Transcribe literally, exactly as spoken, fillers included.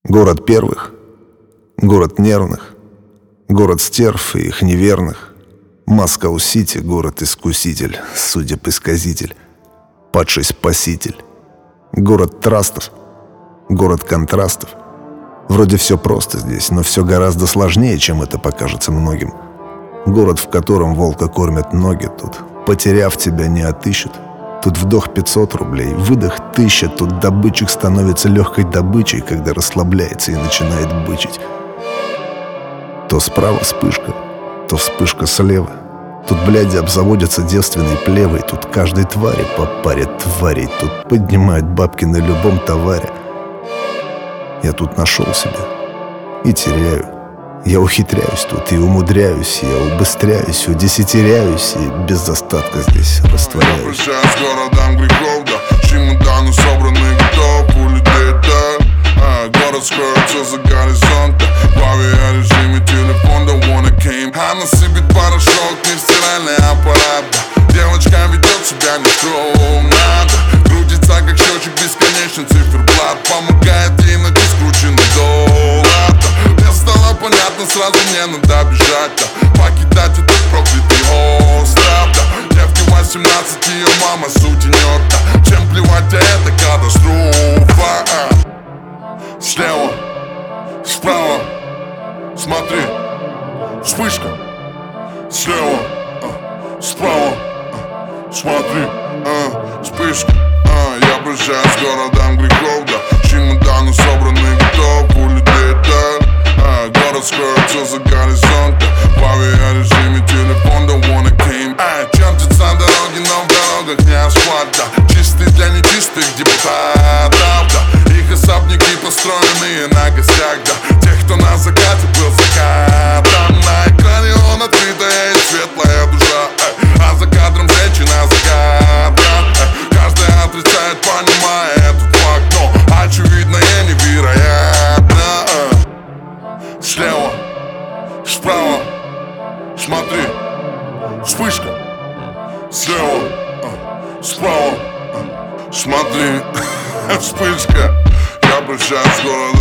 Город первых, город нервных, город стерв и их неверных. Москва-Сити, город-искуситель, судеб-исказитель, падший спаситель. Город трастов, город контрастов. Вроде все просто здесь, но все гораздо сложнее, чем это покажется многим. Город, в котором волка кормят ноги, тут, потеряв тебя, не отыщут. Тут вдох пятьсот рублей, выдох тысяча. Тут добытчик становится легкой добычей, когда расслабляется и начинает бычить. То справа вспышка, то вспышка слева. Тут, бляди, обзаводятся девственной плевой. Тут каждой твари по паре тварей. Тут поднимают бабки на любом товаре. Я тут нашел себя и теряю. Я ухитряюсь тут и умудряюсь. Я убыстряюсь, удесятеряюсь и без остатка здесь растворяюсь. Я прощаюсь с городом грехов, да. Чемоданы собраны, готов улететь, да. а, Город скроется за горизонтом. В главе о режиме телефон, да wanna came. Она сыпет порошок, не стиральный аппарат, да. Девочка ведет себя нескромно, да. Крутится как счетчик бесконечный циферблат. Помогает ей найти скрученный доллар, да. Мне стало понятно, сразу мне надо бежать, да. Покидать этот проклятый остров, да. Девке восемнадцать, ее мама сутенер, да. Чем плевать, а это катастрофа, а. Слева, справа, смотри, вспышка. Слева, а, справа, а, смотри, а, вспышка. а, Я прощаюсь с городом грехов, да. Чемоданы собраны, готов улететь, да. а, Город скроется за горизонтом. В главе о режиме телефон, да wanna came. а, Чертятся дороги, но в дорогах не асфальт, да. Чистый для нечистых депутатов, да. Их особняки построенные на гостях, да. Тех, кто на закате был закатом. На экране он открытая и светлая душа, эй. А за кадром женщина за кадром, эй. Каждый отрицает, понимая этот факт, но очевидно и невероятно, эй. Слева, справа, смотри, вспышка. Слева, а, справа, а, смотри, вспышка. Я прощаюсь с городом